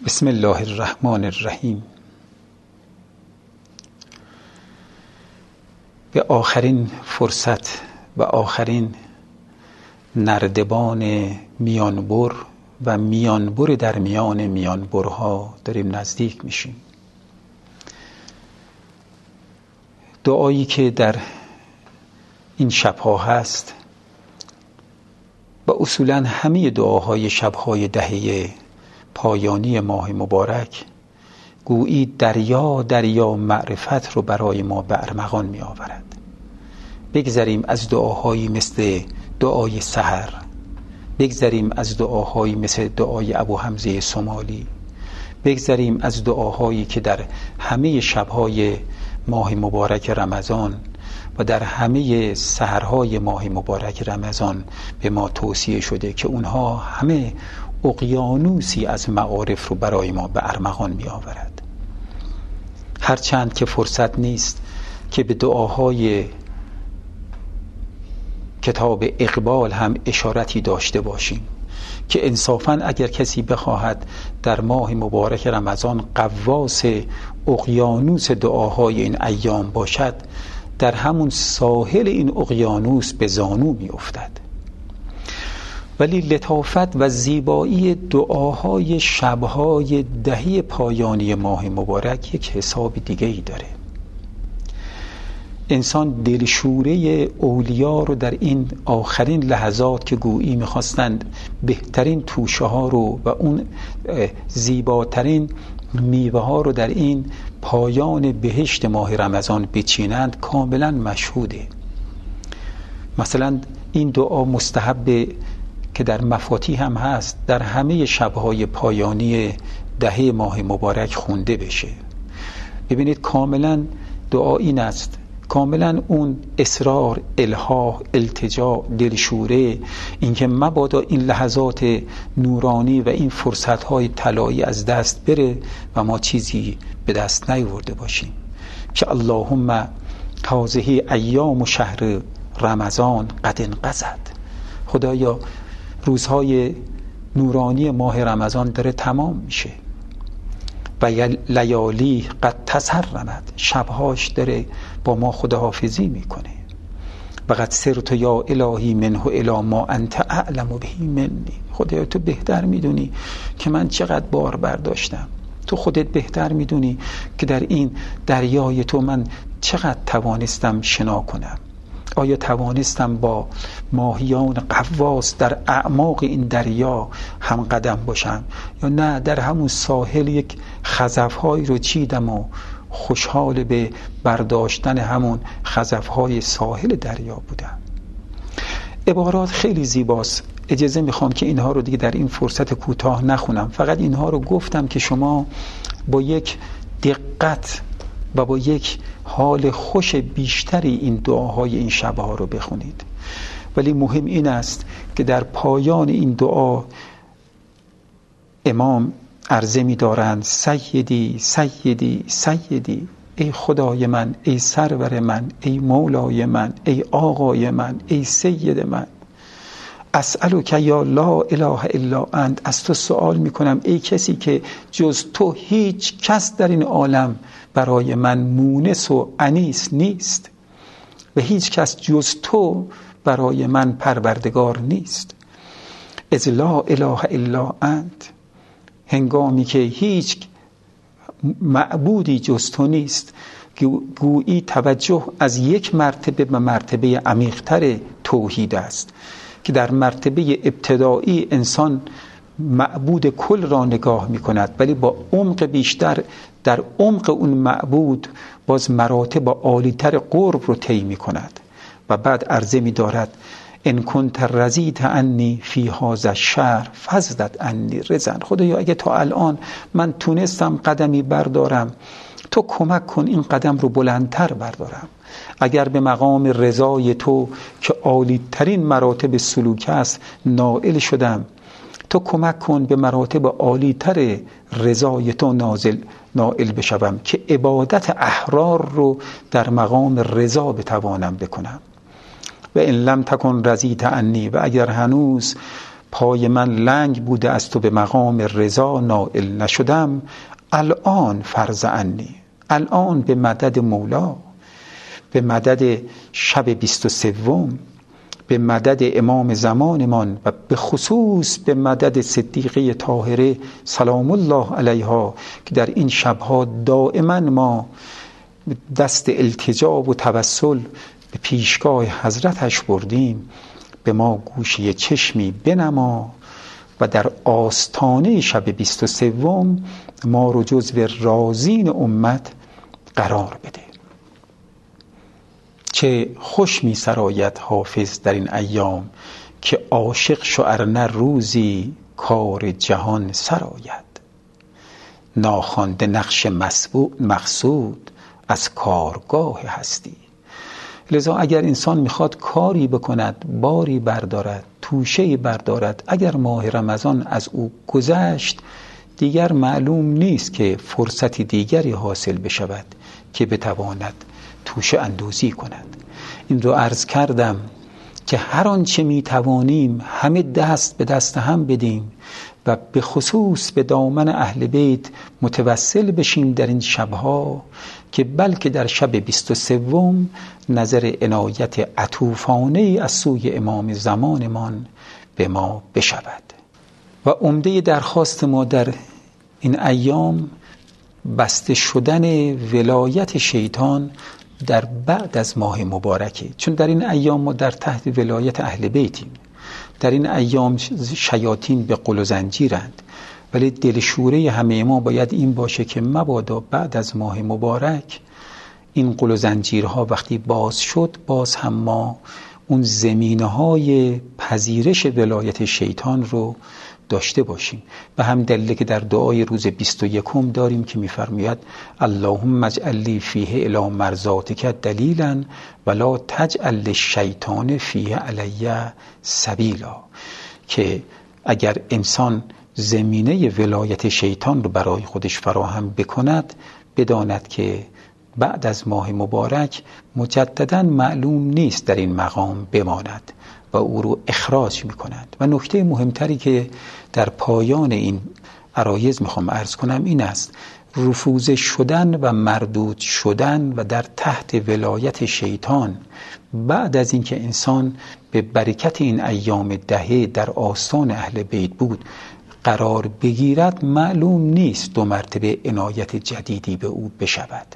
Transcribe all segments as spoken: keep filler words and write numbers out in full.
بسم الله الرحمن الرحیم. به آخرین فرصت و آخرین نردبان میانبر و میانبر در میان میانبرها داریم نزدیک میشیم. دعایی که در این شبها هست و اصولا همه دعاهای شبهای دهه پایانی ماه مبارک گویی دریا دریا معرفت رو برای ما به ارمغان می آورد. بگذریم از دعاهایی مثل دعای سحر، بگذریم از دعاهایی مثل دعای ابو حمزه سومالی، بگذریم از دعاهایی که در همه شبهای ماه مبارک رمضان و در همه سحرهای ماه مبارک رمضان به ما توصیه شده که اونها همه اقیانوسی از معارف رو برای ما به ارمغان می آورد. هرچند که فرصت نیست که به دعاهای کتاب اقبال هم اشارتی داشته باشیم که انصافاً اگر کسی بخواهد در ماه مبارک رمضان غواص اقیانوس دعاهای این ایام باشد، در همون ساحل این اقیانوس به زانو می افتد. ولی لطافت و زیبایی دعاهای شبهای دهه پایانی ماه مبارک یک حساب دیگه ای داره. انسان دلشوره اولیا رو در این آخرین لحظات که گویی میخواستند بهترین توشه ها رو و اون زیباترین میوه ها رو در این پایان بهشت ماه رمضان بچینند کاملا مشهوده. مثلا این دعا مستحب که در مفاتیح هم هست در همه شبهای پایانی دهه ماه مبارک خونده بشه. ببینید کاملا دعا این است، کاملا اون اصرار، الحاح، التجا، دلشوره، اینکه مبادا این لحظات نورانی و این فرصتهای طلایی از دست بره و ما چیزی به دست نیاورده باشیم. که اللهم هذه ایام و شهر رمضان قد انقضت. خدایا روزهای نورانی ماه رمضان داره تمام میشه و لیالی قد تسرمت، شبهاش داره با ما خداحافظی میکنه. و قد سرت یا الهی منه الی ما انت اعلم به منی. خدایا تو بهتر میدونی که من چقدر بار برداشتم، تو خودت بهتر میدونی که در این دریای تو من چقدر توانستم شنا کنم. آیا توانستم با ماهیان غواص در اعماق این دریا هم قدم باشم یا نه در همون ساحل یک خزف‌هایی رو چیدم و خوشحال به برداشتن همون خزف‌های ساحل دریا بودم. عبارات خیلی زیباست. اجازه میخوام که اینها رو دیگه در این فرصت کوتاه نخونم، فقط اینها رو گفتم که شما با یک دقت و با یک حال خوش بیشتری این دعاهای این شبها رو بخونید. ولی مهم این است که در پایان این دعا امام عرضه می دارند سیدی سیدی سیدی، ای خدای من، ای سرور من، ای مولای من، ای آقای من، ای سید من، اسألک یا لا اله الا انت، از تو سوال میکنم ای کسی که جز تو هیچ کس در این عالم برای من مونس و انیس نیست و هیچ کس جز تو برای من پروردگار نیست. از لا اله الا انت، هنگامی که هیچ معبودی جز تو نیست، گویی توجه از یک مرتبه به مرتبه عمیق‌تر توحید است که در مرتبه ابتدایی انسان معبود کل را نگاه می کند، ولی با عمق بیشتر در عمق اون معبود باز مراتب عالی‌تر قرب رو طی می کند و بعد عرضه می دارد ان کنت رضیت عنی فی هذا الشهر فزدت عنی رضا. خدایا اگه تا الان من تونستم قدمی بردارم، تو کمک کن این قدم رو بلندتر بردارم. اگر به مقام رضای تو که عالی ترین مراتب سلوک است نائل شدم، تو کمک کن به مراتب عالی تر رضای تو نازل نائل بشوم که عبادت احرار رو در مقام رضا بتوانم بکنم. و ان لم تکن رضیت عنی، و اگر هنوز پای من لنگ بوده از تو به مقام رضا نائل نشدم، الان فرض عنی، الان به مدد مولا، به مدد شب بیست و سوم، به مدد امام زمانمان و به خصوص به مدد صدیقه طاهره سلام الله علیها که در این شبها دائما ما دست التجا و توسل به پیشگاه حضرتش بردیم، به ما گوشه چشمی بنما و در آستانه شب بیست و سوم ما رو جزو رازین امت قرار بده. چه خوش می سراید حافظ در این ایام که عاشق شو ارنه روزی کار جهان سراید، ناخوانده نقش مقصود از کارگاه هستی. لذا اگر انسان میخواد کاری بکند، باری بردارد، توشه‌ای بردارد، اگر ماه رمضان از او گذشت دیگر معلوم نیست که فرصتی دیگری حاصل بشود که بتواند توشه اندوزی کند. این رو عرض کردم که هر آنچه میتوانیم همه دست به دست هم بدیم و به خصوص به دامن اهل بیت متوسل بشیم در این شبها، که بلکه در شب بیست و سوم نظر عنایت عطوفانه از سوی امام زمانمان به ما بشود. و عمده درخواست ما در این ایام بسته شدن ولایت شیطان در بعد از ماه مبارکه، چون در این ایام ما در تحت ولایت اهل بیتیم. در این ایام شیاطین به قل و زنجیرند، ولی دلشوره همه ما باید این باشه که مبادا بعد از ماه مبارک این قل و زنجیرها وقتی باز شد، باز هم ما اون زمینه‌های پذیرش ولایت شیطان رو داشته باشیم. و هم دلیله که در دعای روز بیست و یکم داریم که می‌فرماید اللهم اجعل لی فیه الی مرضاتک دلیلا ولا تجعل للشیطان فیه علی سبیلا، که اگر انسان زمینه ولایت شیطان رو برای خودش فراهم بکند، بداند که بعد از ماه مبارک مجددا معلوم نیست در این مقام بماند و او رو اخراج میکنند. و نکته مهمتری که در پایان این عرایض میخوام عرض کنم این است: رفوزه شدن و مردود شدن و در تحت ولایت شیطان بعد از اینکه انسان به برکت این ایام دهه در آستان اهل بیت بود قرار بگیرد، معلوم نیست دو مرتبه عنایت جدیدی به او بشود.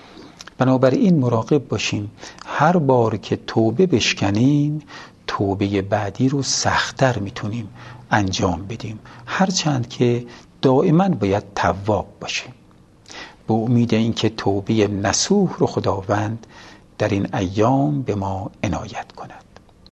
بنابراین مراقب باشیم، هر بار که توبه بشکنیم توبه بعدی رو سخت‌تر میتونیم انجام بدیم، هرچند که دائما باید تواب باشیم، به امید اینکه توبه نصوح رو خداوند در این ایام به ما عنایت کند.